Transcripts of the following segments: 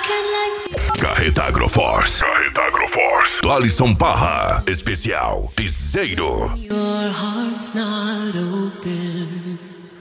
Carreta Agroforce. Do Alisson Parra. Especial Piseiro. Your heart's not open.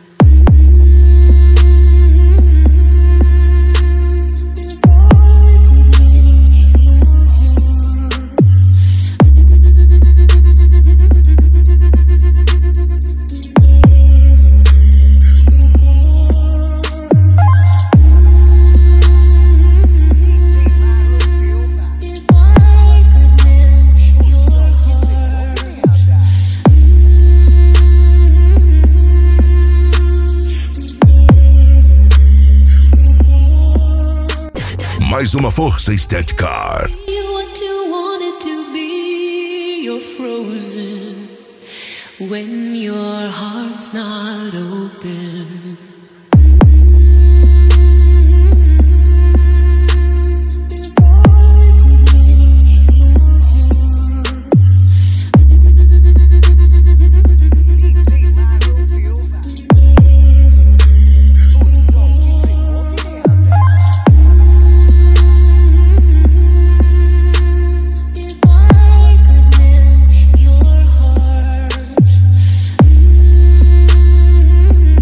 Mais uma força estética. What you wanted to be, you're frozen when your heart's not open.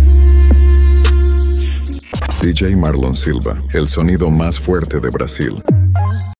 DJ Marlon Silva, el sonido más fuerte de Brasil.